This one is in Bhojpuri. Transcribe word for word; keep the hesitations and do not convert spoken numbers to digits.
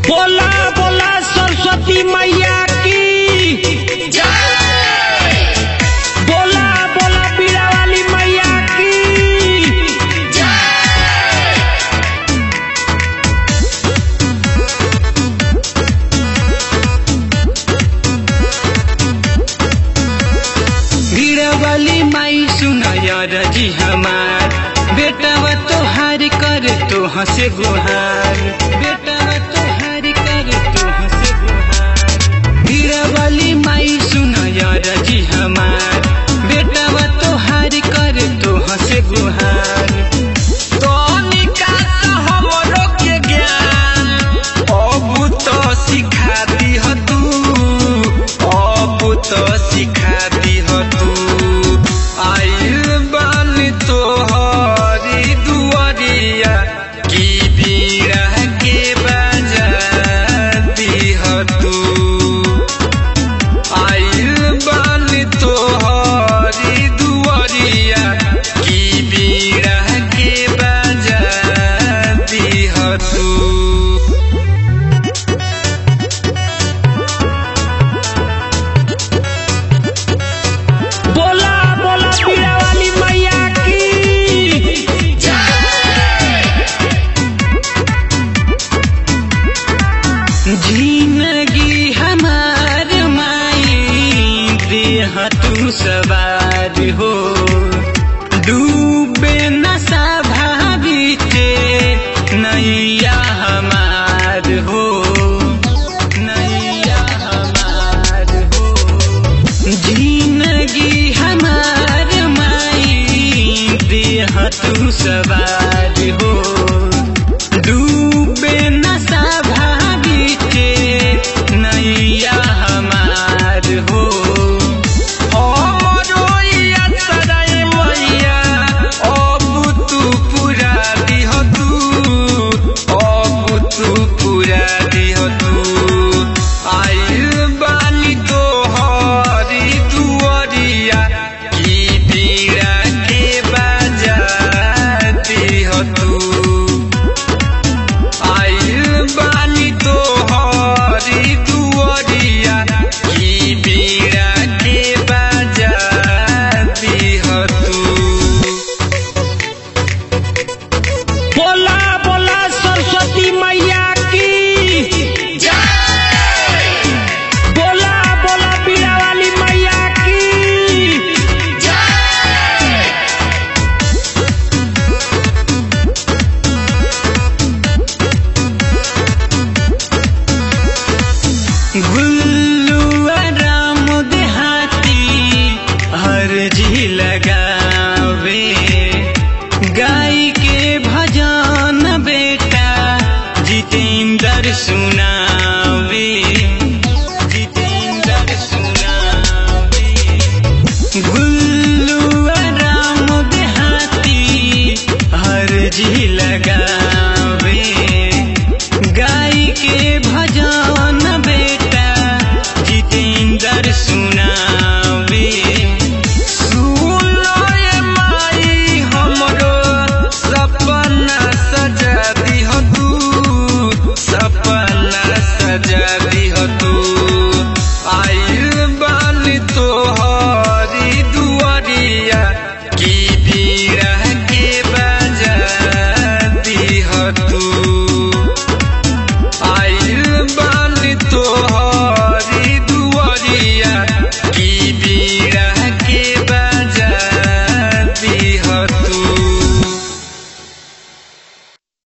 बोला बोला सरस्वती मैया की जय। बोला बोला बीड़ा वाली मैया की जय। बीड़ा वाली माई सुना यार जी हमार, बेटा व तोहार कर तो हंसे गुहार, बेटा व तोहार कर तो हंसे गुहार। बीड़ा वाली माई सुना यार जी हमार, बेटा व तोहार कर तो हंसे गुहार। तो निकास हमरो के ज्ञान अब तो सिखा दी हो तू, अब तो सिखा दी हो तू। आइल बानी तोहरी दुआरिया की बीड़ा के बजाती हो तू। आइल बानी तोहरी दुआरिया की बीड़ा के बजाती हो तू। बोला बोला बीड़ा वाली मैया की जय। जिंदगी हमार माई देह तू सवार हो, डूबे नशा भाविते नैया हमार हो, नैया हमार हो। जिंदगी हमार माई देह तू सवार हो, डूबे नशा भाविते नैया हमार हो। हमरो यात्राए मैया अब तू पूरा दिह तू, अब तू पूरा दिह तू। आइल बानी तोहरी दुआरिया की बीड़ा के बजाती हो तू। आइल बानी तोहरी दुआरिया की बीड़ा के बजाती हो तू। बोला बोला सरस्वती मैया की जय। बोला बोला बीड़ा वाली मैया की जय। गुल्लू राम देहाती हर जी लगावे, गाय के भजन बेटा जितेंद्र सुनावे, जितेंद्र सुनावे। गुल्लू राम देहाती हर जी लगा